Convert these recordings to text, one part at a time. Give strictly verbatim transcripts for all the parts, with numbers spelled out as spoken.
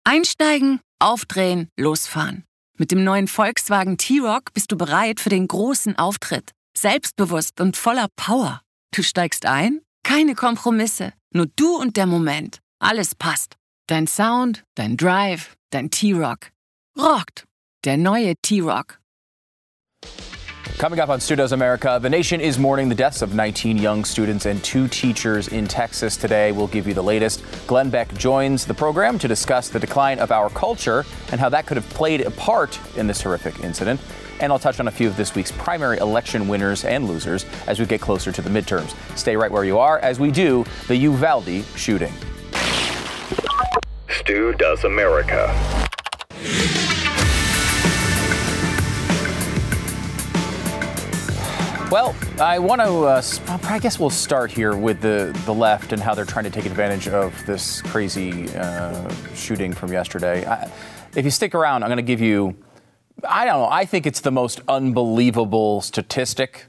Einsteigen, aufdrehen, losfahren. Mit dem neuen Volkswagen T-Roc bist du bereit für den großen Auftritt. Selbstbewusst und voller Power. Du steigst ein? Keine Kompromisse. Nur du und der Moment. Alles passt. Dein Sound, dein Drive, dein T-Roc. Rockt. Der neue T-Roc. Coming up on Stu Does America, the nation is mourning the deaths of nineteen young students and two teachers in Texas today. We'll give you the latest. Glenn Beck joins the program to discuss the decline of our culture and how that could have played a part in this horrific incident. And I'll touch on a few of this week's primary election winners and losers as we get closer to the midterms. Stay right where you are as we do the Uvalde shooting. Stu Does America. Well, I want to, uh, I guess we'll start here with the, the left and how they're trying to take advantage of this crazy uh, shooting from yesterday. I, if you stick around, I'm going to give you, I don't know, I think it's the most unbelievable statistic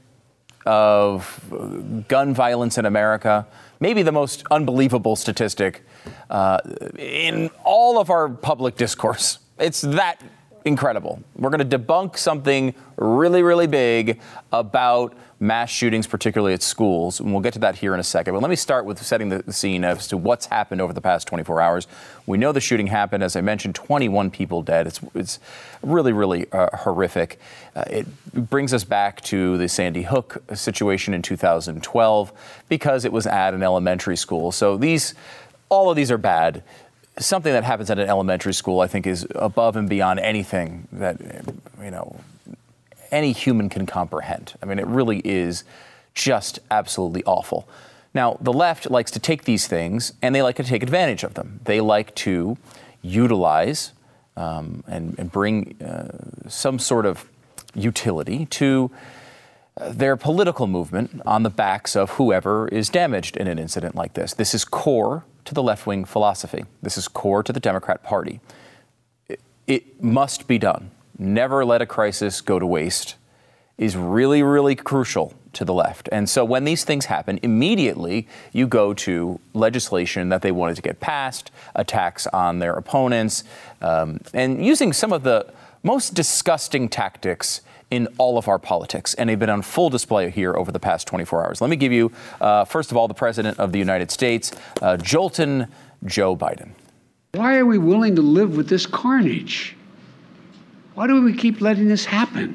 of gun violence in America. Maybe the most unbelievable statistic uh, in all of our public discourse. It's that incredible. We're going to debunk something really, really big about mass shootings, particularly at schools. And we'll get to that here in a second. But let me start with setting the scene as to what's happened over the past twenty-four hours. We know the shooting happened. As I mentioned, twenty-one people dead. It's it's really, really uh, horrific. Uh, it brings us back to the Sandy Hook situation in two thousand twelve because it was at an elementary school. So these, all of these are bad. Something that happens at an elementary school, I think, is above and beyond anything that, you know, any human can comprehend. I mean, it really is just absolutely awful. Now, the left likes to take these things and they like to take advantage of them. They like to utilize um, and, and bring uh, some sort of utility to their political movement on the backs of whoever is damaged in an incident like this. This is core to the left-wing philosophy. This is core to the Democrat Party. It, it must be done. Never let a crisis go to waste is really, really crucial to the left. And so when these things happen, immediately you go to legislation that they wanted to get passed, attacks on their opponents, um, and using some of the most disgusting tactics in all of our politics, and they've been on full display here over the past twenty-four hours. Let me give you, uh, first of all, the President of the United States, uh, Jolton Joe Biden. Why are we willing to live with this carnage? Why do we keep letting this happen?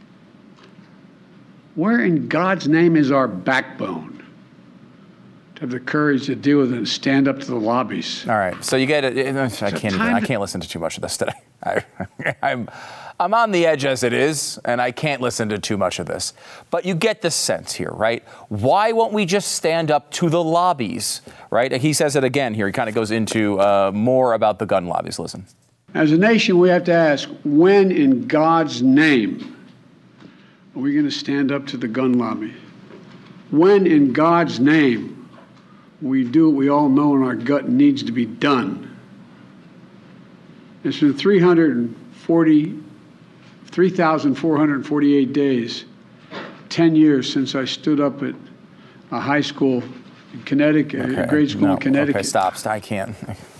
Where in God's name is our backbone to have the courage to deal with it and stand up to the lobbies? All right, so you get it. I can't. Even, I can't listen to too much of this today. I, I'm. I'm on the edge as it is, and I can't listen to too much of this. But you get the sense here, right? Why won't we just stand up to the lobbies, right? He says it again here. He kind of goes into uh, more about the gun lobbies. Listen. As a nation, we have to ask, when in God's name are we going to stand up to the gun lobby? When in God's name we do what we all know in our gut needs to be done? It's been three hundred forty three thousand four hundred forty-eight days, ten years since I stood up at a high school in Connecticut, okay. a grade school no. in Connecticut. Okay, stop, stop, I can't.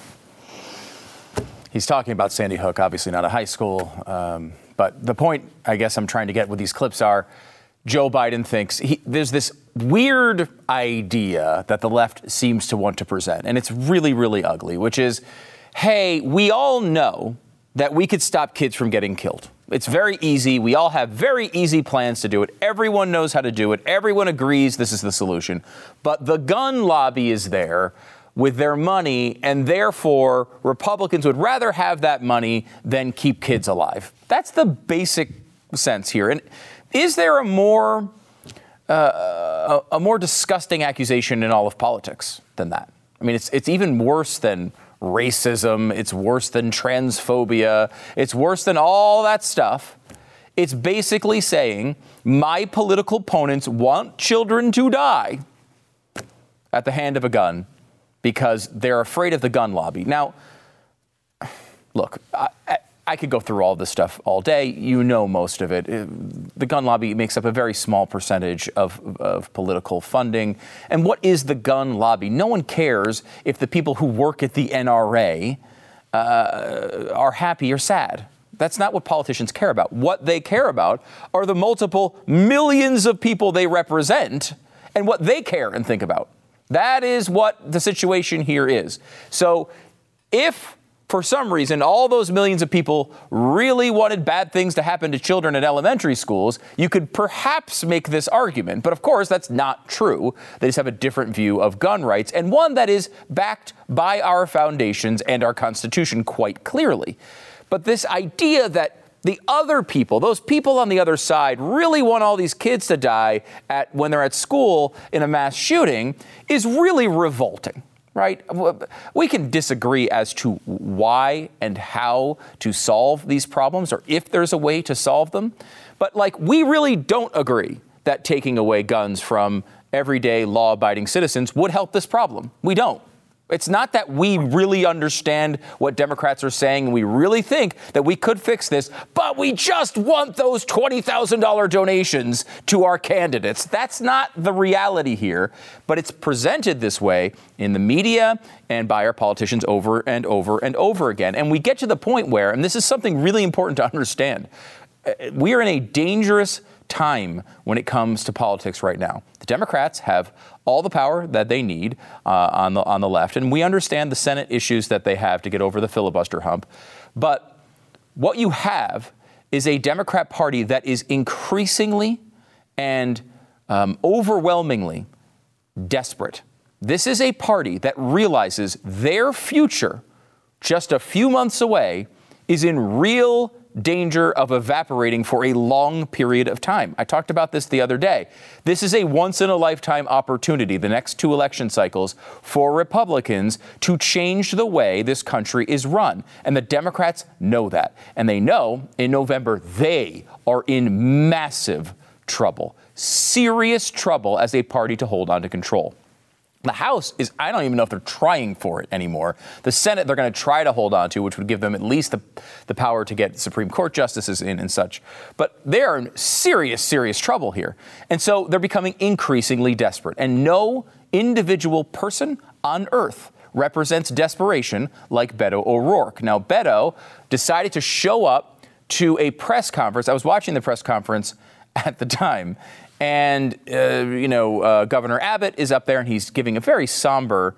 He's talking about Sandy Hook, obviously not a high school. Um, but the point I guess I'm trying to get with these clips are Joe Biden thinks he, there's this weird idea that the left seems to want to present, and it's really, really ugly, which is, hey, we all know that we could stop kids from getting killed. It's very easy. We all have very easy plans to do it. Everyone knows how to do it. Everyone agrees this is the solution. But the gun lobby is there with their money, and therefore Republicans would rather have that money than keep kids alive. That's the basic sense here. And is there a more uh, a, a more disgusting accusation in all of politics than that? I mean, it's it's even worse than racism. It's worse than transphobia. It's worse than all that stuff. It's basically saying my political opponents want children to die at the hand of a gun because they're afraid of the gun lobby. Now, look, I, I could go through all this stuff all day. You know most of it. The gun lobby makes up a very small percentage of, of political funding. And what is the gun lobby? No one cares if the people who work at the N R A uh, are happy or sad. That's not what politicians care about. What they care about are the multiple millions of people they represent and what they care and think about. That is what the situation here is. So if, for some reason, all those millions of people really wanted bad things to happen to children at elementary schools, you could perhaps make this argument. But of course, that's not true. They just have a different view of gun rights, and one that is backed by our foundations and our Constitution quite clearly. But this idea that the other people, those people on the other side, really want all these kids to die at when they're at school in a mass shooting is really revolting, right? We can disagree as to why and how to solve these problems or if there's a way to solve them. But like, we really don't agree that taking away guns from everyday law-abiding citizens would help this problem. We don't. It's not that we really understand what Democrats are saying and we really think that we could fix this, but we just want those twenty thousand dollars donations to our candidates. That's not the reality here, but it's presented this way in the media and by our politicians over and over and over again. And we get to the point where, and this is something really important to understand, we are in a dangerous time when it comes to politics right now. The Democrats have all the power that they need uh, on the on the left, and we understand the Senate issues that they have to get over the filibuster hump. But what you have is a Democrat Party that is increasingly and um, overwhelmingly desperate. This is a party that realizes their future, just a few months away, is in real danger of evaporating for a long period of time. I talked about this the other day. This is a once-in-a-lifetime opportunity, the next two election cycles, for Republicans to change the way this country is run. And the Democrats know that. And they know in November they are in massive trouble, serious trouble as a party to hold on to control. The House is, I don't even know if they're trying for it anymore. The Senate, they're going to try to hold on to, which would give them at least the, the power to get Supreme Court justices in and such. But they are in serious, serious trouble here. And so they're becoming increasingly desperate. And no individual person on earth represents desperation like Beto O'Rourke. Now, Beto decided to show up to a press conference. I was watching the press conference at the time. And, uh, you know, uh, Governor Abbott is up there and he's giving a very somber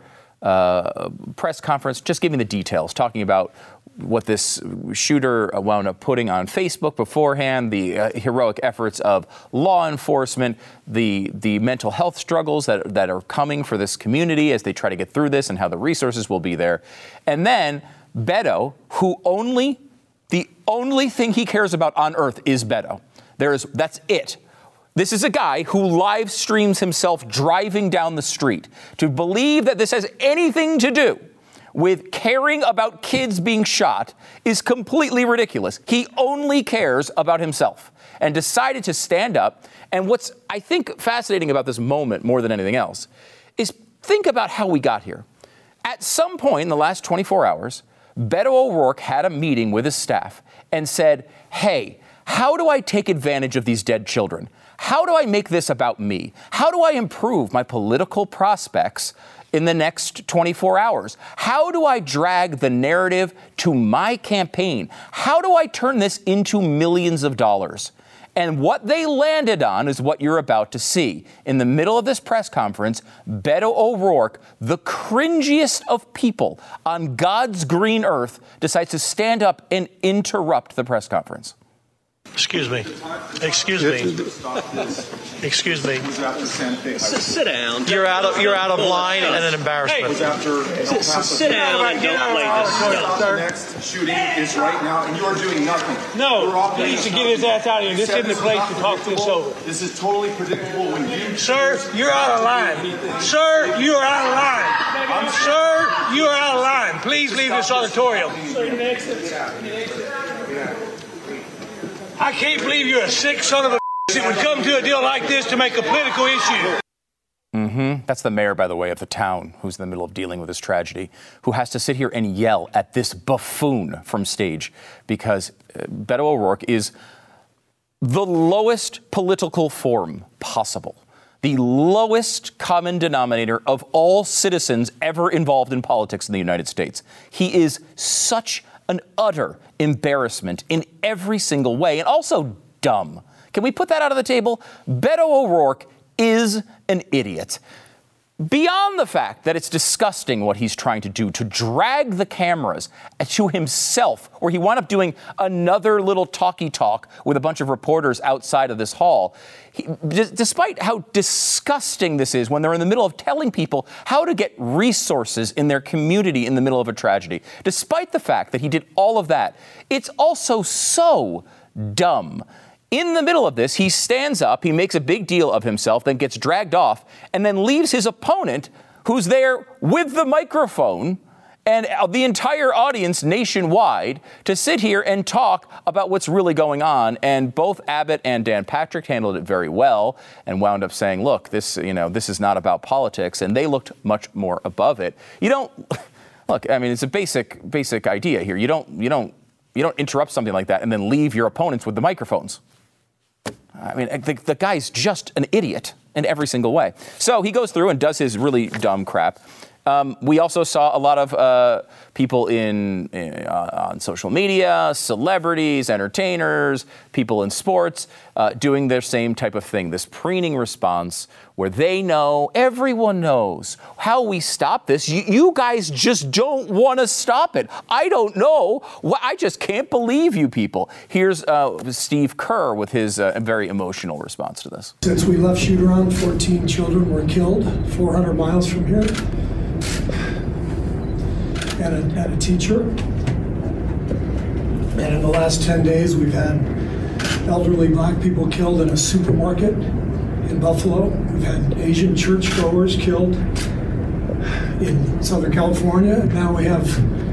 uh, press conference, just giving the details, talking about what this shooter wound up putting on Facebook beforehand, the uh, heroic efforts of law enforcement, the the mental health struggles that, that are coming for this community as they try to get through this and how the resources will be there. And then Beto, who only, the only thing he cares about on earth is Beto. There is, that's it. This is a guy who live streams himself driving down the street. To believe that this has anything to do with caring about kids being shot is completely ridiculous. He only cares about himself and decided to stand up. And what's, I think, fascinating about this moment more than anything else is think about how we got here. At some point in the last twenty-four hours, Beto O'Rourke had a meeting with his staff and said, hey, how do I take advantage of these dead children? How do I make this about me? How do I improve my political prospects in the next twenty-four hours? How do I drag the narrative to my campaign? How do I turn this into millions of dollars? And what they landed on is what you're about to see. In the middle of this press conference, Beto O'Rourke, the cringiest of people on God's green earth, decides to stand up and interrupt the press conference. Excuse me. Excuse me. Excuse me. Sit down. You're out of you're out of line and an embarrassment. Hey, sit down and don't play this The next shooting is right now, and you are doing nothing. No, he needs to get his ass out of here. This isn't the place to talk this over. This is totally predictable when you... Sir, you're out of line. Sir, you are out of line. Sir, you are out of line. Please leave this auditorium. I can't believe you're a sick son of a that would come to a deal like this to make a political issue. Mm-hmm. That's the mayor, by the way, of the town who's in the middle of dealing with this tragedy, who has to sit here and yell at this buffoon from stage because uh, Beto O'Rourke is the lowest political form possible. the lowest common denominator of all citizens ever involved in politics in the United States. He is such an utter embarrassment in every single way, and also dumb. Can we put that out of the table? Beto O'Rourke is an idiot. Beyond the fact that it's disgusting what he's trying to do, to drag the cameras to himself, where he wound up doing another little talky talk with a bunch of reporters outside of this hall. He, d- despite how disgusting this is when they're in the middle of telling people how to get resources in their community in the middle of a tragedy, despite the fact that he did all of that, it's also so dumb. In the middle of this, he stands up, he makes a big deal of himself, then gets dragged off, and then leaves his opponent, who's there with the microphone and the entire audience nationwide, to sit here and talk about what's really going on. And both Abbott and Dan Patrick handled it very well and wound up saying, look, this, you know, this is not about politics. And they looked much more above it. You don't, look, I mean, it's a basic, basic idea here. You don't, you don't, you don't interrupt something like that and then leave your opponents with the microphones. I mean, the, the guy's just an idiot in every single way. So he goes through and does his really dumb crap. Um, we also saw a lot of uh, people in, in uh, on social media, celebrities, entertainers, people in sports, uh, doing their same type of thing, this preening response where they know, everyone knows how we stop this. You, you guys just don't want to stop it. I don't know. I just can't believe you people. Here's uh, Steve Kerr with his uh, very emotional response to this. Since we left shoot-around, fourteen children were killed four hundred miles from here. And a, and a teacher. And in the last ten days, we've had elderly black people killed in a supermarket in Buffalo. We've had Asian churchgoers killed in Southern California. Now we have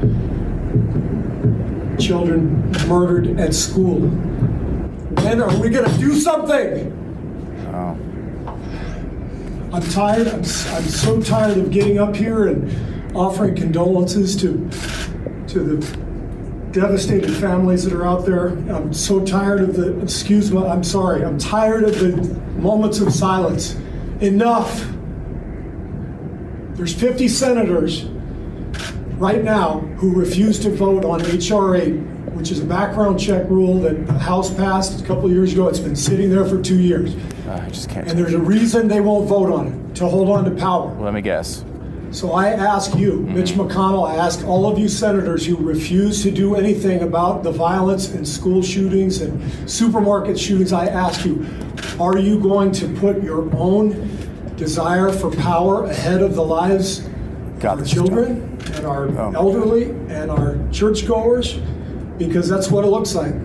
children murdered at school. When are we going to do something? Oh. I'm tired. I'm, I'm so tired of getting up here and offering condolences to to the devastated families that are out there. I'm so tired of the, excuse me, I'm sorry, I'm tired of the moments of silence. Enough. There's fifty senators right now who refuse to vote on H R eight, which is a background check rule that the House passed a couple of years ago. It's been sitting there for two years. Uh, I just can't. And there's a reason they won't vote on it, to hold on to power. Well, let me guess. So I ask you, mm-hmm. Mitch McConnell, I ask all of you senators who refuse to do anything about the violence and school shootings and supermarket shootings, I ask you, are you going to put your own desire for power ahead of the lives God, of our children and our oh. elderly and our churchgoers? Because that's what it looks like.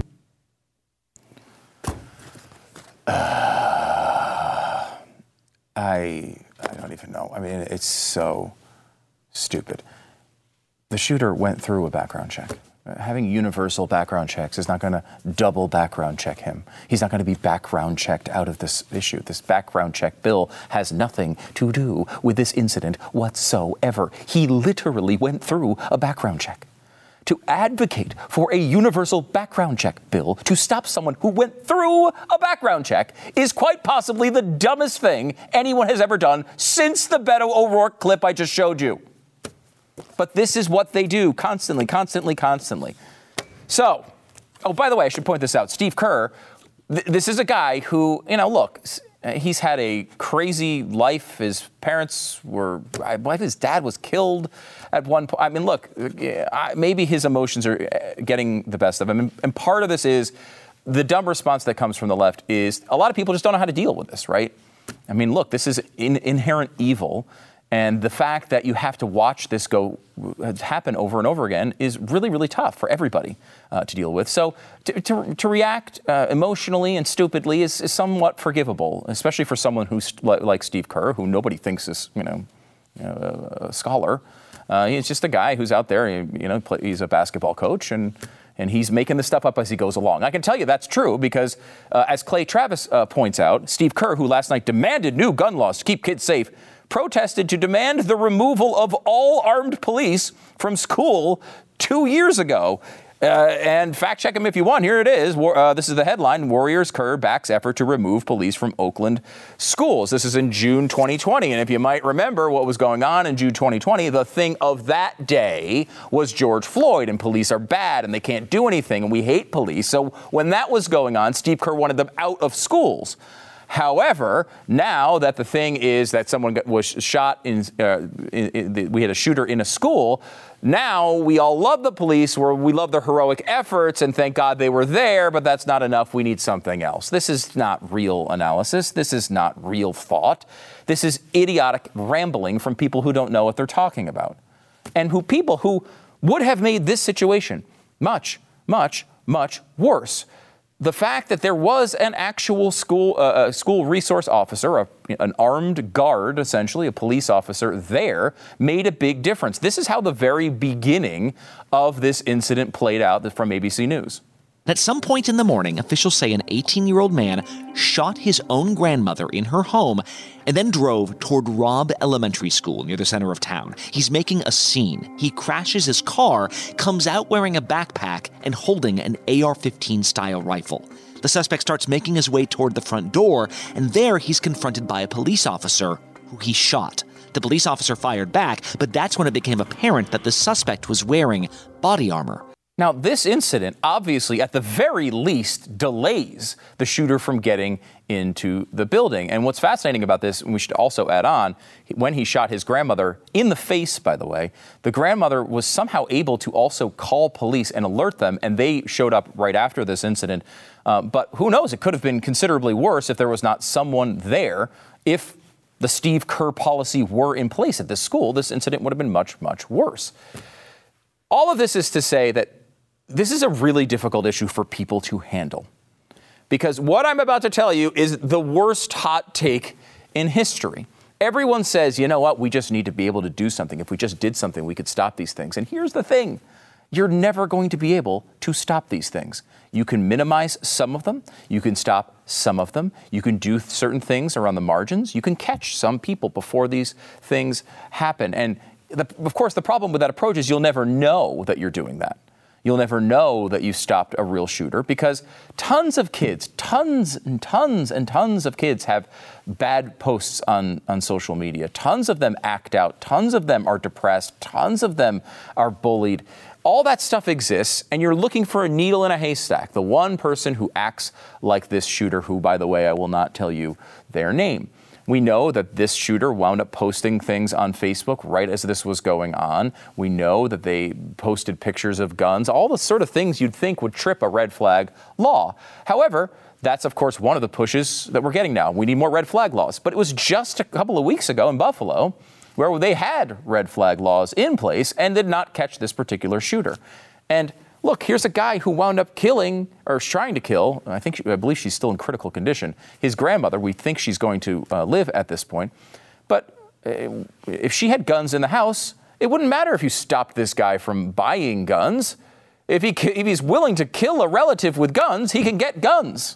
Uh, I I don't even know. I mean, it's so stupid. The shooter went through a background check. Having universal background checks is not going to double background check him. He's not going to be background checked out of this issue. This background check bill has nothing to do with this incident whatsoever. He literally went through a background check. To advocate for a universal background check bill to stop someone who went through a background check is quite possibly the dumbest thing anyone has ever done since the Beto O'Rourke clip I just showed you. But this is what they do constantly, constantly, constantly. So, oh, by the way, I should point this out. Steve Kerr, th- this is a guy who, you know, look, he's had a crazy life. His parents were, I believe his dad was killed at one point. I mean, look, maybe his emotions are getting the best of him. And part of this is the dumb response that comes from the left is a lot of people just don't know how to deal with this, right? I mean, look, this is in, inherent evil. And the fact that you have to watch this go happen over and over again is really, really tough for everybody uh, to deal with. So to, to, to react uh, emotionally and stupidly is, is somewhat forgivable, especially for someone who's like Steve Kerr, who nobody thinks is, you know, you know a, a scholar. Uh, he's just a guy who's out there, you know, play, he's a basketball coach, and and he's making this stuff up as he goes along. I can tell you that's true because, uh, as Clay Travis uh, points out, Steve Kerr, who last night demanded new gun laws to keep kids safe, protested to demand the removal of all armed police from school two years ago. Uh, and fact check him if you want. Here it is. War, uh, this is the headline. Warriors curb backs effort to remove police from Oakland schools. This is in June twenty twenty. And if you might remember what was going on in June twenty twenty, the thing of that day was George Floyd, and police are bad and they can't do anything and we hate police. So when that was going on, Steve Kerr wanted them out of schools. However, now that the thing is that someone got, was shot in, uh, in, in the, we had a shooter in a school. Now we all love the police, where we love their heroic efforts, and thank God they were there, but that's not enough. We need something else. This is not real analysis. This is not real thought. This is idiotic rambling from people who don't know what they're talking about, and who people who would have made this situation much, much, much worse. The fact that there was an actual school uh, school resource officer, a, an armed guard, essentially, a police officer there, made a big difference. This is how the very beginning of this incident played out from A B C News. At some point in the morning, officials say an eighteen-year-old man shot his own grandmother in her home and then drove toward Robb Elementary School near the center of town. He's making a scene. He crashes his car, comes out wearing a backpack and holding an A R fifteen style rifle. The suspect starts making his way toward the front door, and there he's confronted by a police officer who he shot. The police officer fired back, but that's when it became apparent that the suspect was wearing body armor. Now, this incident obviously, at the very least, delays the shooter from getting into the building. And what's fascinating about this, and we should also add on, when he shot his grandmother in the face, by the way, the grandmother was somehow able to also call police and alert them, and they showed up right after this incident. Uh, but who knows? It could have been considerably worse if there was not someone there. If the Steve Kerr policy were in place at this school, this incident would have been much, much worse. All of this is to say that this is a really difficult issue for people to handle, because what I'm about to tell you is the worst hot take in history. Everyone says, you know what, we just need to be able to do something. If we just did something, we could stop these things. And here's the thing. You're never going to be able to stop these things. You can minimize some of them. You can stop some of them. You can do certain things around the margins. You can catch some people before these things happen. And the, of course, the problem with that approach is you'll never know that you're doing that. You'll never know that you stopped a real shooter, because tons of kids, tons and tons and tons of kids have bad posts on, on social media. Tons of them act out. Tons of them are depressed. Tons of them are bullied. All that stuff exists, and you're looking for a needle in a haystack. The one person who acts like this shooter, who, by the way, I will not tell you their name. We know that this shooter wound up posting things on Facebook right as this was going on. We know that they posted pictures of guns, all the sort of things you'd think would trip a red flag law. However, that's, of course, one of the pushes that we're getting now. We need more red flag laws. But it was just a couple of weeks ago in Buffalo where they had red flag laws in place and did not catch this particular shooter. And look, here's a guy who wound up killing, or trying to kill, I think, I believe she's still in critical condition, his grandmother. We think she's going to uh, live at this point. But uh, if she had guns in the house, it wouldn't matter if you stopped this guy from buying guns. If he if he's willing to kill a relative with guns, he can get guns.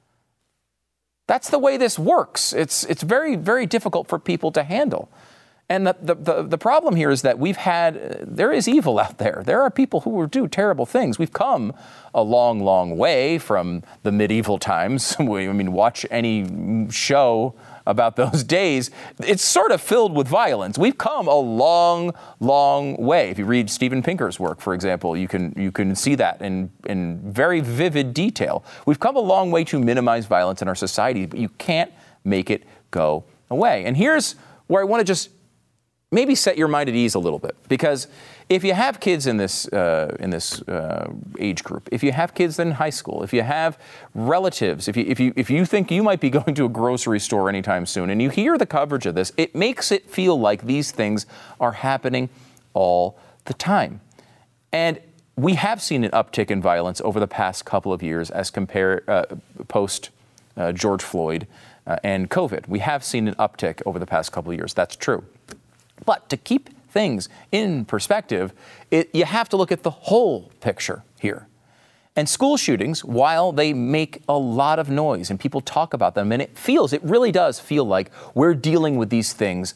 That's the way this works. It's it's very, very difficult for people to handle. And the, the, the, the problem here is that we've had, uh, there is evil out there. There are people who do terrible things. We've come a long, long way from the medieval times. I mean, watch any show about those days. It's sort of filled with violence. We've come a long, long way. If you read Steven Pinker's work, for example, you can you can see that in, in very vivid detail. We've come a long way to minimize violence in our society, but you can't make it go away. And here's where I want to just maybe set your mind at ease a little bit, because if you have kids in this uh, in this uh, age group, if you have kids in high school, if you have relatives, if you if you if you think you might be going to a grocery store anytime soon, and you hear the coverage of this, it makes it feel like these things are happening all the time. And we have seen an uptick in violence over the past couple of years as compared uh, post uh, George Floyd uh, and COVID. We have seen an uptick over the past couple of years. That's true. But to keep things in perspective, it, you have to look at the whole picture here. And school shootings, while they make a lot of noise and people talk about them, and it feels, it really does feel like we're dealing with these things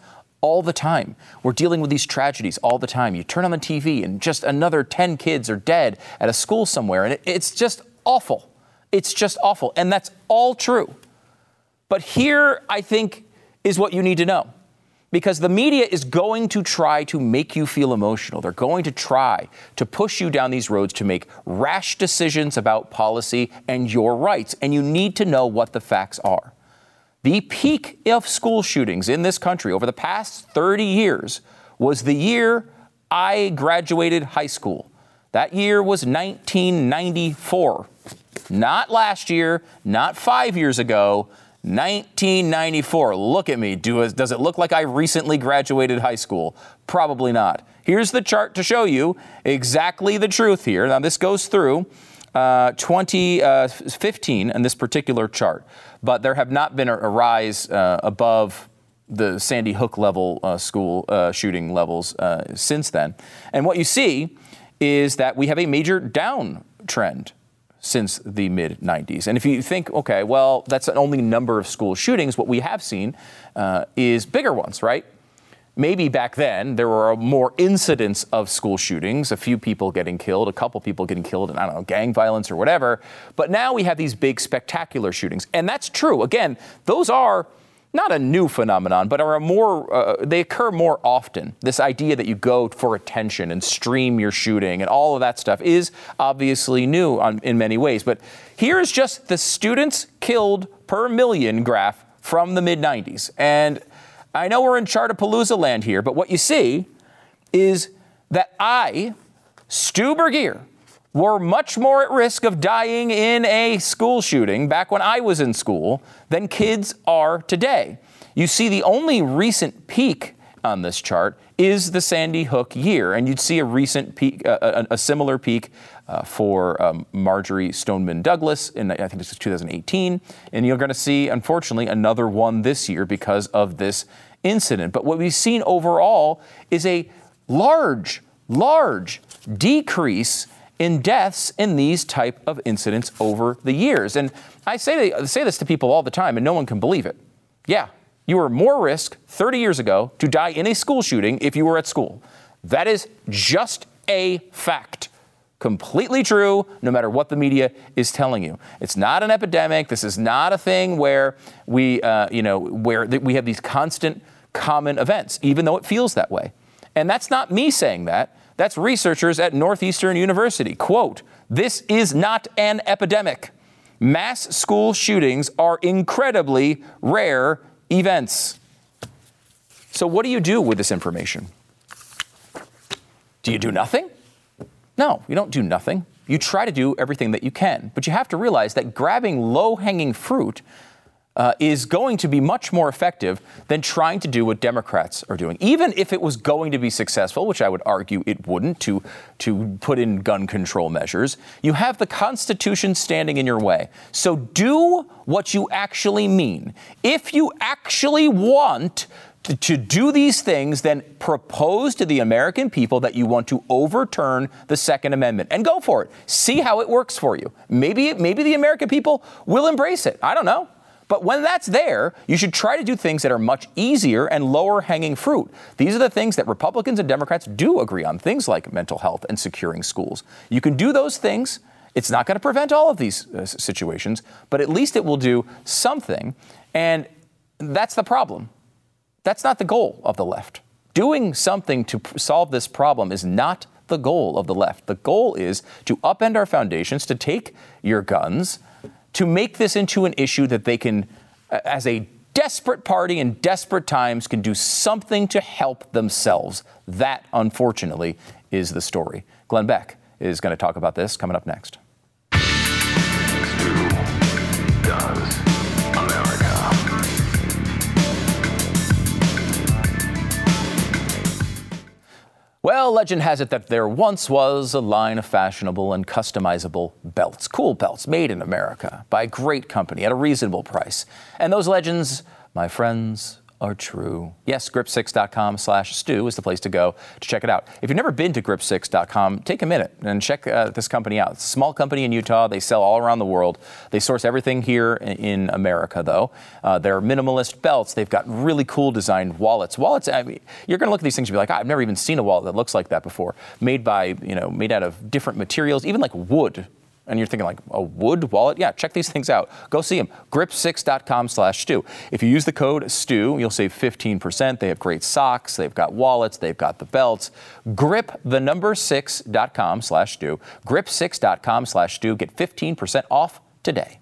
all the time. We're dealing with these tragedies all the time. You turn on the T V and just another ten kids are dead at a school somewhere, and it, it's just awful. It's just awful, and that's all true. But here, I think, is what you need to know. Because the media is going to try to make you feel emotional. They're going to try to push you down these roads to make rash decisions about policy and your rights. And you need to know what the facts are. The peak of school shootings in this country over the past thirty years was the year I graduated high school. That year was nineteen ninety-four. Not last year, not five years ago, nineteen ninety-four. Look at me. Do, does it look like I recently graduated high school? Probably not. Here's the chart to show you exactly the truth here. Now, this goes through uh, twenty fifteen in this particular chart, but there have not been a, a rise uh, above the Sandy Hook level uh, school uh, shooting levels uh, since then. And what you see is that we have a major downtrend since the mid nineties. And if you think, okay, well, that's an only number of school shootings, what we have seen uh, is bigger ones, right? Maybe back then there were more incidents of school shootings, a few people getting killed, a couple people getting killed in, I don't know, gang violence or whatever. But now we have these big spectacular shootings. And that's true. Again, those are not a new phenomenon, but are a more, uh, they occur more often. This idea that you go for attention and stream your shooting and all of that stuff is obviously new on, in many ways. But here's just the students killed per million graph from the mid nineties. And I know we're in Chartapalooza land here, but what you see is that I, Stu Burguiere, were much more at risk of dying in a school shooting back when I was in school than kids are today. You see, the only recent peak on this chart is the Sandy Hook year, and you'd see a recent peak, uh, a, a similar peak uh, for um, Marjory Stoneman Douglas in, I think this is two thousand eighteen, and you're going to see, unfortunately, another one this year because of this incident. But what we've seen overall is a large, large decrease in deaths in these type of incidents over the years. And I say, I say this to people all the time, and no one can believe it. Yeah, you were more risk thirty years ago to die in a school shooting if you were at school. That is just a fact. Completely true, no matter what the media is telling you. It's not an epidemic. This is not a thing where we, uh, you know, where th- we have these constant common events, even though it feels that way. And that's not me saying that. That's researchers at Northeastern University. Quote, "This is not an epidemic. Mass school shootings are incredibly rare events." So what do you do with this information? Do you do nothing? No, you don't do nothing. You try to do everything that you can. But you have to realize that grabbing low-hanging fruit Uh, is going to be much more effective than trying to do what Democrats are doing. Even if it was going to be successful, which I would argue it wouldn't, to, to put in gun control measures, you have the Constitution standing in your way. So do what you actually mean. If you actually want to, to do these things, then propose to the American people that you want to overturn the Second Amendment and go for it. See how it works for you. Maybe, maybe the American people will embrace it. I don't know. But when that's there, you should try to do things that are much easier and lower hanging fruit. These are the things that Republicans and Democrats do agree on, things like mental health and securing schools. You can do those things. It's not going to prevent all of these uh, situations, but at least it will do something. And that's the problem. That's not the goal of the left. Doing something to p- solve this problem is not the goal of the left. The goal is to upend our foundations, to take your guns, to make this into an issue that they can, as a desperate party in desperate times, can do something to help themselves. That, unfortunately, is the story. Glenn Beck is going to talk about this coming up next. Well, legend has it that there once was a line of fashionable and customizable belts, cool belts made in America by a great company at a reasonable price. And those legends, my friends, are true. Yes, grip six dot com slash stew is the place to go to check it out. If you've never been to grip six dot com, take a minute and check uh, this company out. It's a small company in Utah. They sell all around the world. They source everything here in America, though. Uh, they're minimalist belts. They've got really cool designed wallets. Wallets, I mean, you're going to look at these things and be like, oh, I've never even seen a wallet that looks like that before. Made by, you know, made out of different materials, even like wood. And you're thinking like, a wood wallet? Yeah, check these things out. Go see them. grip six dot com slash stew. If you use the code STEW, you'll save fifteen percent. They have great socks. They've got wallets. They've got the belts. Grip the number six dot com slash stew. grip six dot com slash stew. Get fifteen percent off today.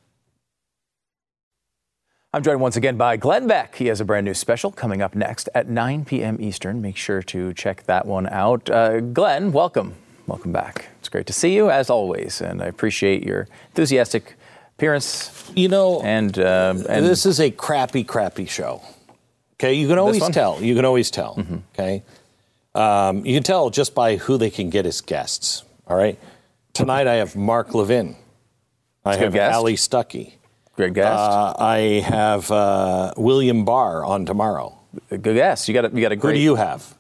I'm joined once again by Glenn Beck. He has a brand new special coming up next at nine p.m. Eastern. Make sure to check that one out. Uh, Glenn, welcome. Welcome back. It's great to see you, as always, and I appreciate your enthusiastic appearance. You know, and, uh, and this is a crappy, crappy show. Okay, you can always tell. You can always tell. Mm-hmm. Okay, um, you can tell just by who they can get as guests. All right. Tonight I have Mark Levin. I have Ali Stuckey. Great guest. Uh, I have uh, William Barr on tomorrow. Good guest. You got a, you got a great. Who do you have?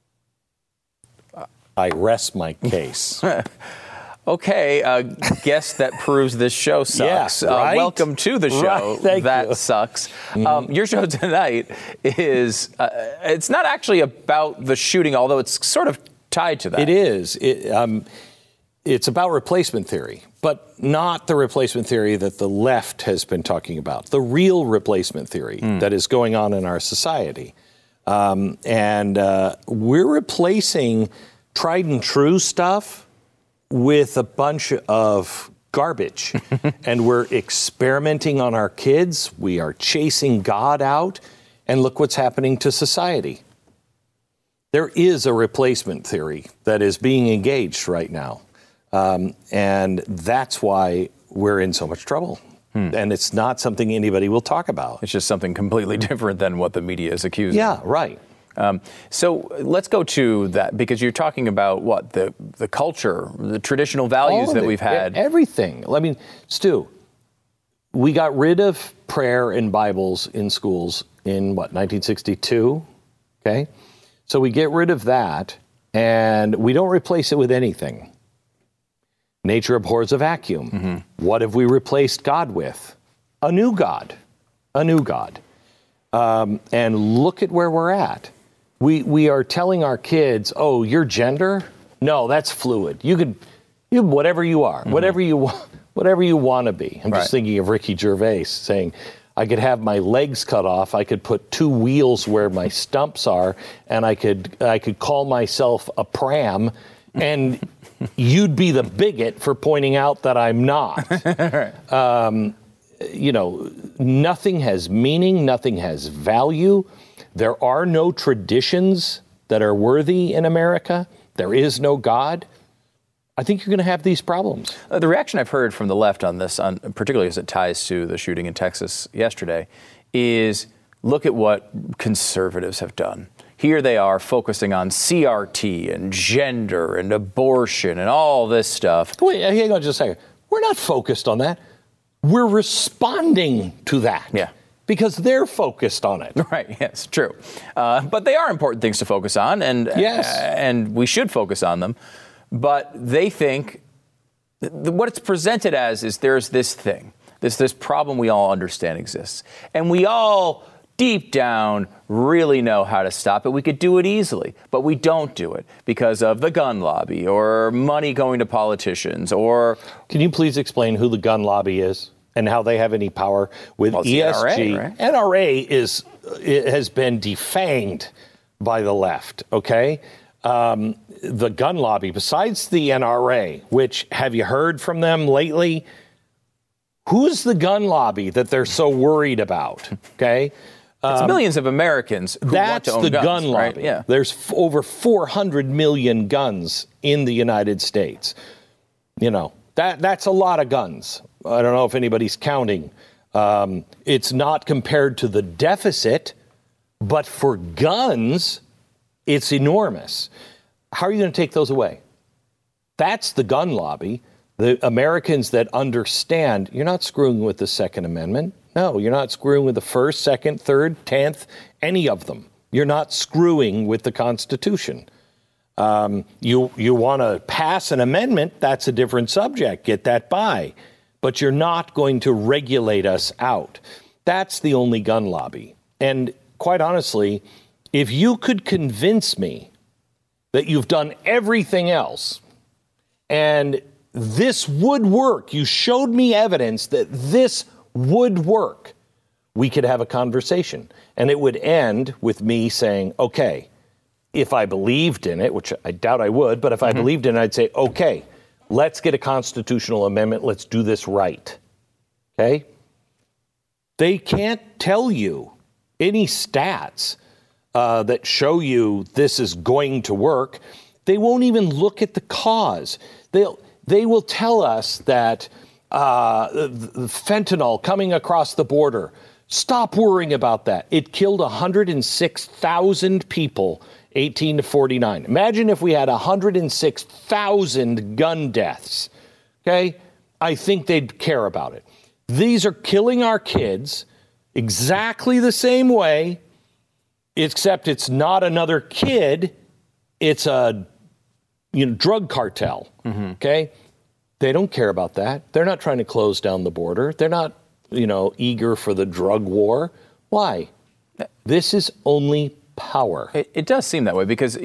I rest my case. Okay, a guest that proves this show sucks. Yeah, right? uh, welcome to the show. Right, that you. sucks. Mm-hmm. Um, your show tonight is, uh, it's not actually about the shooting, although it's sort of tied to that. It is. It, um, it's about replacement theory, but not the replacement theory that the left has been talking about. The real replacement theory mm. that is going on in our society. Um, and uh, we're replacing tried and true stuff with a bunch of garbage. And we're experimenting on our kids. We are chasing God out. And look what's happening to society. There is a replacement theory that is being engaged right now. Um, and that's why we're in so much trouble. Hmm. And it's not something anybody will talk about. It's just something completely different than what the media is accusing. Yeah, right. Um, so let's go to that, because you're talking about what the the culture, the traditional values that it. we've had. Everything. I mean, Stu, we got rid of prayer and Bibles in schools in what, nineteen sixty-two? Okay. So we get rid of that and we don't replace it with anything. Nature abhors a vacuum. Mm-hmm. What have we replaced God with? A new God. A new God. Um, and look at where we're at. We we are telling our kids, oh, your gender? No, that's fluid. You could, you whatever you are, mm-hmm. whatever you want, whatever you want to be. I'm right. just thinking of Ricky Gervais saying, I could have my legs cut off. I could put two wheels where my stumps are, and I could I could call myself a pram, and you'd be the bigot for pointing out that I'm not. right. um, you know, nothing has meaning. Nothing has value. There are no traditions that are worthy in America. There is no God. I think you're going to have these problems. Uh, the reaction I've heard from the left on this, on, particularly as it ties to the shooting in Texas yesterday, is look at what conservatives have done. Here they are focusing on C R T and gender and abortion and all this stuff. Wait, hang on just a second. We're not focused on that. We're responding to that. Yeah. Because they're focused on it. Right, yes, true. Uh, but they are important things to focus on, and yes. uh, and we should focus on them. But they think th- what it's presented as is there's this thing, this this problem we all understand exists. And we all, deep down, really know how to stop it. We could do it easily, but we don't do it because of the gun lobby or money going to politicians or... Can you please explain who the gun lobby is? And how they have any power with well, E S G. N R A, right? N R A is it has been defanged by the left. Okay, um, the gun lobby. Besides the N R A, which have you heard from them lately? Who's the gun lobby that they're so worried about? Okay, it's um, millions of Americans who want to own guns. That's the guns, gun right? lobby. Yeah. There's f- over four hundred million guns in the United States. You know that that's a lot of guns. I don't know if anybody's counting. Um, it's not compared to the deficit, but for guns, it's enormous. How are you going to take those away? That's the gun lobby. The Americans that understand, you're not screwing with the Second Amendment. No, you're not screwing with the first, second, third, tenth, any of them. You're not screwing with the Constitution. Um, you you want to pass an amendment, that's a different subject. Get that by. But you're not going to regulate us out. That's the only gun lobby. And quite honestly, if you could convince me that you've done everything else and this would work, you showed me evidence that this would work, we could have a conversation. And it would end with me saying, okay, if I believed in it, which I doubt I would, but if I mm-hmm. believed in it, I'd say, okay, let's get a constitutional amendment. Let's do this right. Okay? They can't tell you any stats uh, that show you this is going to work. They won't even look at the cause. They'll, they will tell us that uh, the, the fentanyl coming across the border, stop worrying about that. It killed one hundred six thousand people, eighteen to forty-nine. Imagine if we had one hundred six thousand gun deaths. Okay? I think they'd care about it. These are killing our kids exactly the same way, except it's not another kid. It's a you know, drug cartel. Mm-hmm. Okay? They don't care about that. They're not trying to close down the border. They're not, you know, eager for the drug war. Why? This is only power. It, it does seem that way because,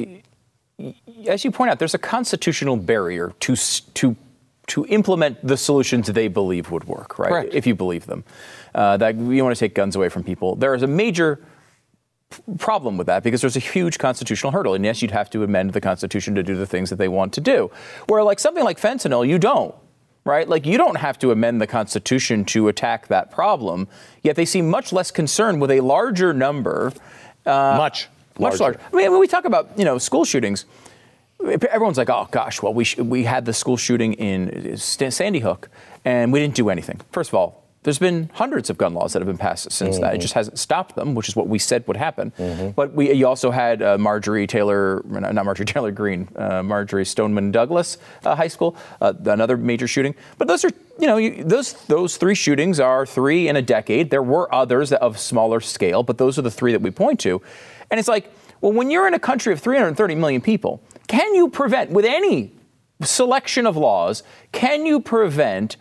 as you point out, there's a constitutional barrier to to to implement the solutions they believe would work, right? Correct. If you believe them, uh, that you want to take guns away from people. There is a major problem with that because there's a huge constitutional hurdle. And yes, you'd have to amend the Constitution to do the things that they want to do. Where like something like fentanyl, you don't. Right? Like you don't have to amend the Constitution to attack that problem, yet they seem much less concerned with a larger number. Uh, much. Much larger. I mean, when we talk about, you know, school shootings, everyone's like, oh, gosh, well, we sh- we had the school shooting in Sandy Hook, and we didn't do anything. First of all, there's been hundreds of gun laws that have been passed since mm-hmm. that. It just hasn't stopped them, which is what we said would happen. Mm-hmm. But we, you also had uh, Marjorie Taylor, not Marjorie Taylor Greene, uh, Marjorie Stoneman Douglas uh, High School, uh, another major shooting. But those are, you know, you, those those three shootings are three in a decade. There were others of smaller scale, but those are the three that we point to. And it's like, well, when you're in a country of three hundred thirty million people, can you prevent, with any selection of laws, can you prevent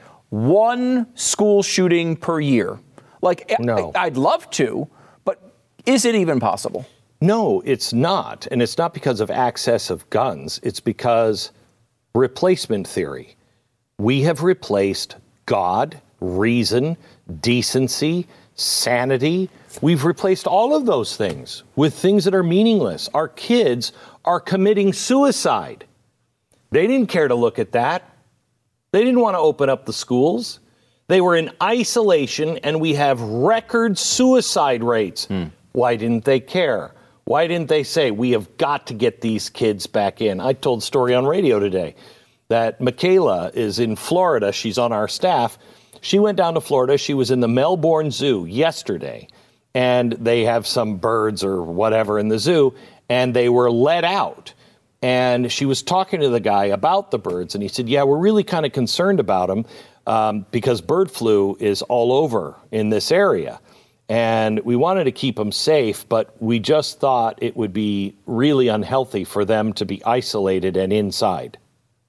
one school shooting per year? Like, no. I, I'd love to, but is it even possible? No, it's not. And it's not because of access of guns. It's because replacement theory. We have replaced God, reason, decency, sanity. We've replaced all of those things with things that are meaningless. Our kids are committing suicide. They didn't care to look at that. They didn't want to open up the schools. They were in isolation, and we have record suicide rates. Hmm. Why didn't they care? Why didn't they say, we have got to get these kids back in? I told a story on radio today that Michaela is in Florida. She's on our staff. She went down to Florida. She was in the Melbourne Zoo yesterday, and they have some birds or whatever in the zoo, and they were let out. And she was talking to the guy about the birds, and he said, yeah, we're really kind of concerned about them um, because bird flu is all over in this area. And we wanted to keep them safe, but we just thought it would be really unhealthy for them to be isolated and inside.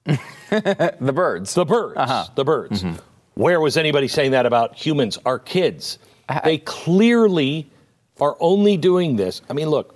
The birds. The birds. Uh-huh. The birds. Mm-hmm. Where was anybody saying that about humans, our kids? I, they clearly are only doing this. I mean, look.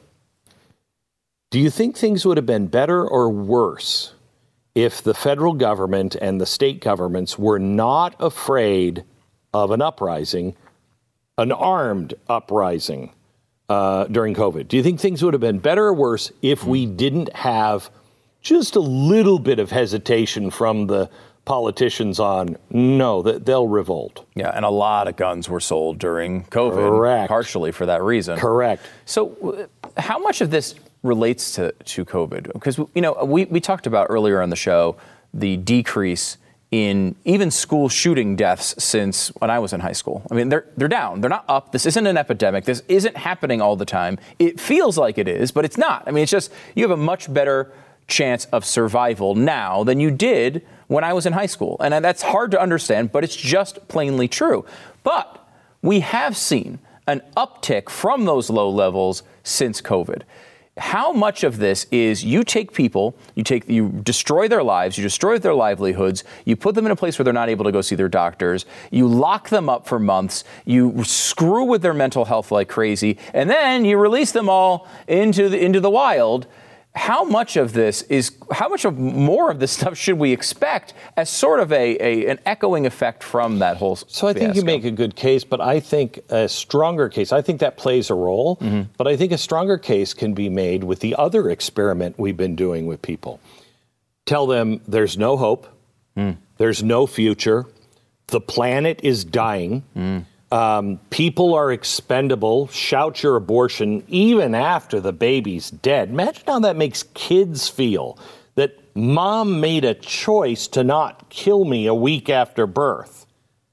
Do you think things would have been better or worse if the federal government and the state governments were not afraid of an uprising, an armed uprising uh, during COVID? Do you think things would have been better or worse if we didn't have just a little bit of hesitation from the politicians on, no, that they'll revolt? Yeah, and a lot of guns were sold during COVID. Correct. Partially for that reason. Correct. So how much of this relates to, to COVID? Because, you know, we, we talked about earlier on the show the decrease in even school shooting deaths since when I was in high school. I mean, they're they're down. They're not up. This isn't an epidemic. This isn't happening all the time. It feels like it is, but it's not. I mean, it's just you have a much better chance of survival now than you did when I was in high school. And that's hard to understand, but it's just plainly true. But we have seen an uptick from those low levels since COVID. How much of this is you take people, you take, you destroy their lives, you destroy their livelihoods, you put them in a place where they're not able to go see their doctors, you lock them up for months, you screw with their mental health like crazy, and then you release them all into the, into the wild. How much of this is, how much of more of this stuff should we expect as sort of a, a an echoing effect from that whole So I think fiasco? you make a good case, but I think a stronger case, I think that plays a role, mm-hmm. but I think a stronger case can be made with the other experiment we've been doing with people. Tell them there's no hope, mm. there's no future, the planet is dying, mm. Um, people are expendable. Shout your abortion even after the baby's dead. Imagine how that makes kids feel, that mom made a choice to not kill me a week after birth.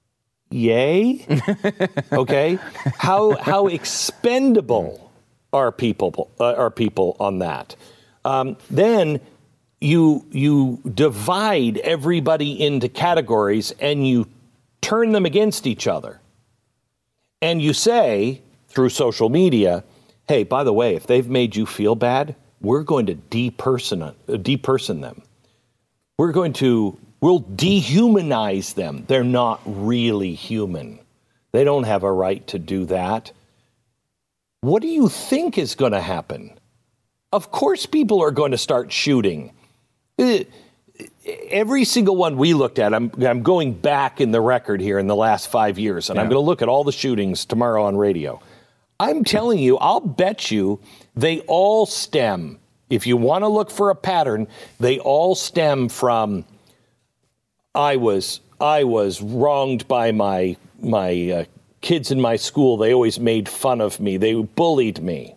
Yay? Okay. How how expendable are people uh, are people on that? Um, then you you divide everybody into categories and you turn them against each other. And you say, through social media, hey, by the way, if they've made you feel bad, we're going to deperson, uh, deperson them. We're going to, we'll dehumanize them. They're not really human. They don't have a right to do that. What do you think is going to happen? Of course people are going to start shooting. Uh, Every single one we looked at, I'm, I'm going back in the record here in the last five years, and yeah. I'm going to look at all the shootings tomorrow on radio. I'm telling you, I'll bet you they all stem, if you want to look for a pattern, they all stem from I was I was wronged by my my uh, kids in my school. They always made fun of me. They bullied me.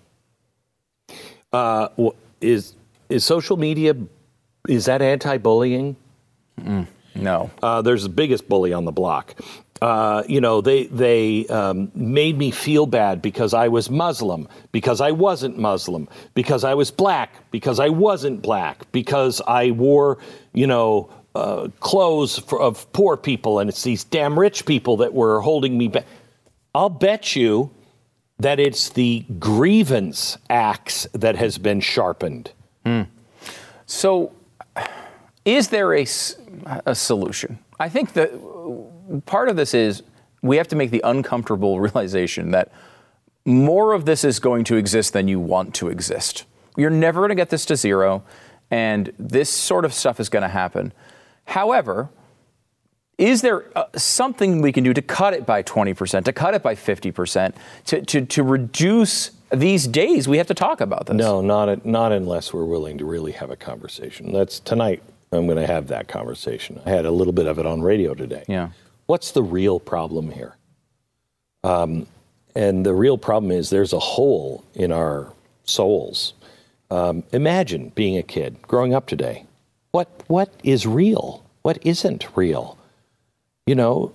Uh, is is social media? Is that anti-bullying? Mm, no. Uh, there's the biggest bully on the block. Uh, you know, they they um, made me feel bad because I was Muslim, because I wasn't Muslim, because I was black, because I wasn't black, because I wore, you know, uh, clothes for, of poor people, and it's these damn rich people that were holding me back. I'll bet you that it's the grievance axe that has been sharpened. Mm. So... Is there a, a solution? I think that part of this is we have to make the uncomfortable realization that more of this is going to exist than you want to exist. You're never going to get this to zero, and this sort of stuff is going to happen. However, is there uh, something we can do to cut it by twenty percent, to cut it by fifty percent, to, to, to reduce these days we have to talk about this? No, not, not unless we're willing to really have a conversation. That's tonight. I'm going to have that conversation. I had a little bit of it on radio today. Yeah. What's the real problem here? Um, and the real problem is there's a hole in our souls. Um, imagine being a kid, growing up today. What what is real? What isn't real? You know,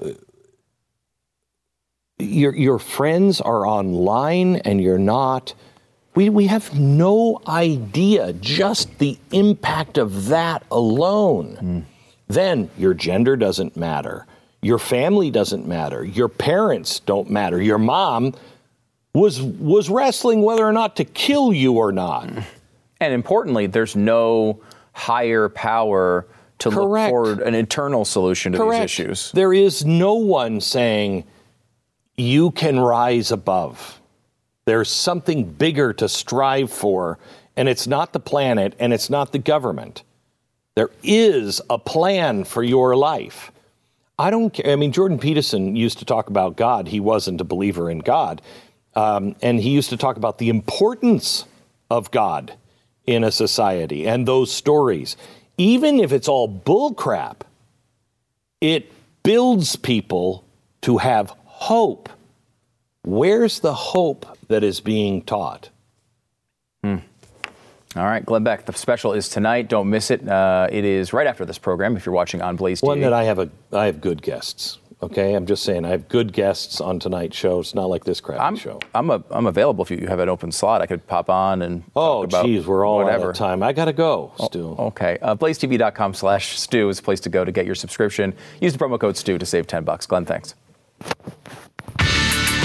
your your friends are online and you're not. We we have no idea just the impact of that alone. Mm. Then your gender doesn't matter. Your family doesn't matter. Your parents don't matter. Your mom was was wrestling whether or not to kill you or not. And importantly, there's no higher power to Correct. look for an internal solution to Correct. these issues. There is no one saying you can rise above. There's something bigger to strive for, and it's not the planet, and it's not the government. There is a plan for your life. I don't care. I mean, Jordan Peterson used to talk about God. He wasn't a believer in God. Um, and he used to talk about the importance of God in a society and those stories. Even if it's all bullcrap, it builds people to have hope. Where's the hope that is being taught? Hmm. All right, Glenn Beck, the special is tonight. Don't miss it. Uh, it is right after this program if you're watching on Blaze T V. One that I have a, I have good guests. Okay, I'm just saying I have good guests on tonight's show. It's not like this crappy I'm, show. I'm a, I'm available if you have an open slot. I could pop on and oh, talk about geez, we're all whatever. out of time. I gotta go, Stu. Oh, okay, uh, blaze t v dot com slash Stu is the place to go to get your subscription. Use the promo code Stu to save ten bucks. Glenn, thanks.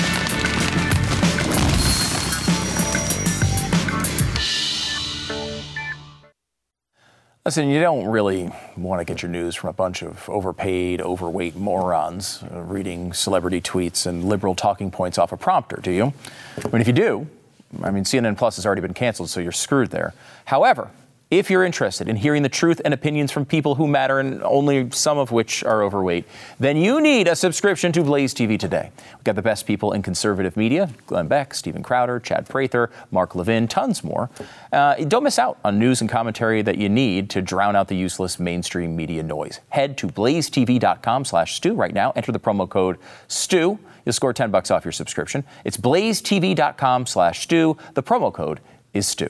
Listen, you don't really want to get your news from a bunch of overpaid, overweight morons uh, reading celebrity tweets and liberal talking points off a prompter, do you? I mean, if you do, I mean, C N N Plus has already been canceled, so you're screwed there. However, if you're interested in hearing the truth and opinions from people who matter, and only some of which are overweight, then you need a subscription to Blaze T V today. We've got the best people in conservative media: Glenn Beck, Steven Crowder, Chad Prather, Mark Levin, tons more. Uh, don't miss out on news and commentary that you need to drown out the useless mainstream media noise. Head to blazetv.com slash stew right now. Enter the promo code STEW. You'll score ten bucks off your subscription. It's blazetv.com slash stew. The promo code is STEW.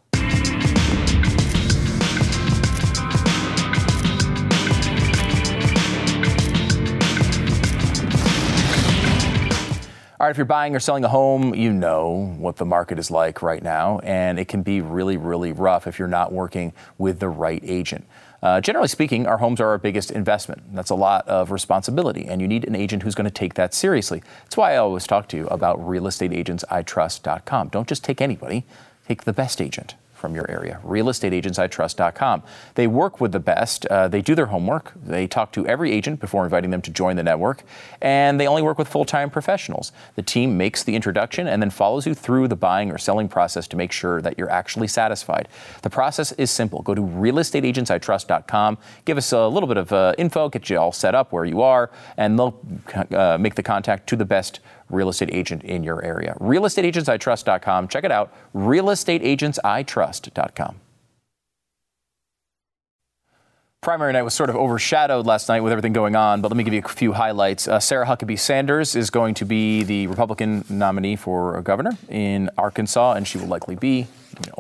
All right, if you're buying or selling a home, you know what the market is like right now, and it can be really, really rough if you're not working with the right agent. Uh, generally speaking, our homes are our biggest investment. That's a lot of responsibility, and you need an agent who's going to take that seriously. That's why I always talk to you about real estate agents I trust dot com. Don't just take anybody, take the best agent from your area. real estate agents I trust dot com. They work with the best. Uh, they do their homework. They talk to every agent before inviting them to join the network. And they only work with full-time professionals. The team makes the introduction and then follows you through the buying or selling process to make sure that you're actually satisfied. The process is simple. Go to real estate agents I trust dot com. Give us a little bit of uh, info, get you all set up where you are, and they'll uh, make the contact to the best real estate agent in your area. real estate agents I trust dot com. Check it out. real estate agents I trust dot com. Primary night was sort of overshadowed last night with everything going on, but let me give you a few highlights. Uh, Sarah Huckabee Sanders is going to be the Republican nominee for governor in Arkansas, and she will likely be,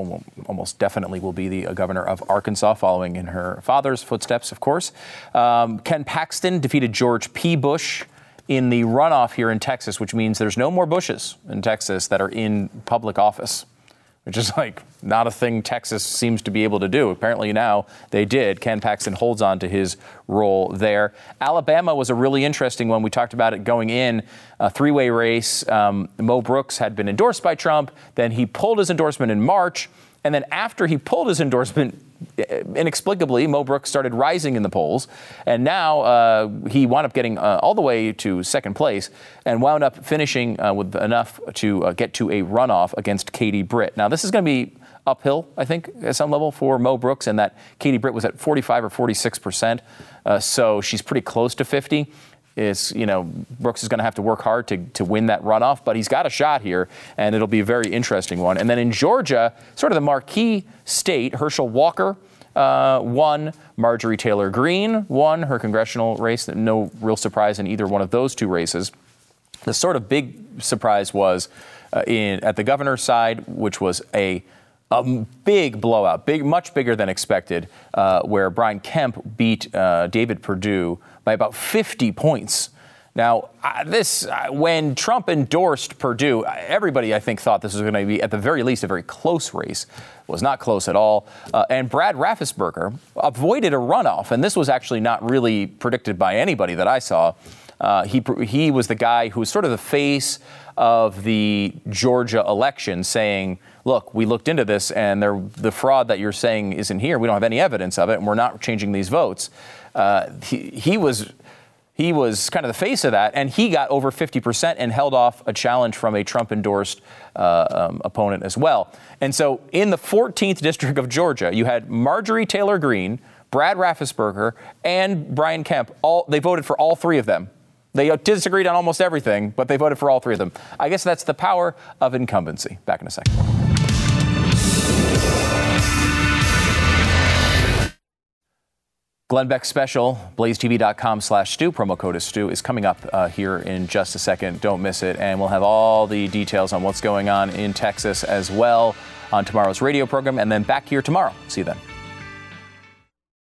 almost definitely will be the governor of Arkansas, following in her father's footsteps, of course. Um, Ken Paxton defeated George P. Bush in the runoff here in Texas, which means there's no more Bushes in Texas that are in public office, which is like not a thing Texas seems to be able to do. Apparently now they did. Ken Paxton holds on to his role there. Alabama was a really interesting one. We talked about it going in, a three-way race. Um, Mo Brooks had been endorsed by Trump. Then he pulled his endorsement in March. And then after he pulled his endorsement, inexplicably, Mo Brooks started rising in the polls. And now uh, he wound up getting uh, all the way to second place and wound up finishing uh, with enough to uh, get to a runoff against Katie Britt. Now, this is going to be uphill, I think, at some level for Mo Brooks, and that Katie Britt was at forty-five or forty-six percent. Uh, so she's pretty close to fifty. Is, you know, Brooks is going to have to work hard to, to win that runoff, but he's got a shot here, and it'll be a very interesting one. And then in Georgia, sort of the marquee state, Herschel Walker uh, won. Marjorie Taylor Greene won her congressional race. No real surprise in either one of those two races. The sort of big surprise was uh, in at the governor's side, which was a A big blowout, big, much bigger than expected, uh, where Brian Kemp beat uh, David Perdue by about fifty points. Now, uh, this uh, when Trump endorsed Perdue, everybody, I think, thought this was going to be, at the very least, a very close race. It was not close at all. Uh, and Brad Raffensperger avoided a runoff, and this was actually not really predicted by anybody that I saw. Uh, he he was the guy who was sort of the face of the Georgia election, saying, look, we looked into this, and the fraud that you're saying isn't here. We don't have any evidence of it, and we're not changing these votes. Uh, he, he was he was kind of the face of that, and he got over fifty percent and held off a challenge from a Trump-endorsed uh, um, opponent as well. And so in the fourteenth district of Georgia, you had Marjorie Taylor Greene, Brad Raffensperger, and Brian Kemp. All they voted for all three of them. They disagreed on almost everything, but they voted for all three of them. I guess that's the power of incumbency. Back in a second. Glenn Beck special, blazetv.com slash stew. Promo code is stew is coming up uh, here in just a second. Don't miss it. And we'll have all the details on what's going on in Texas as well on tomorrow's radio program. And then back here tomorrow. See you then.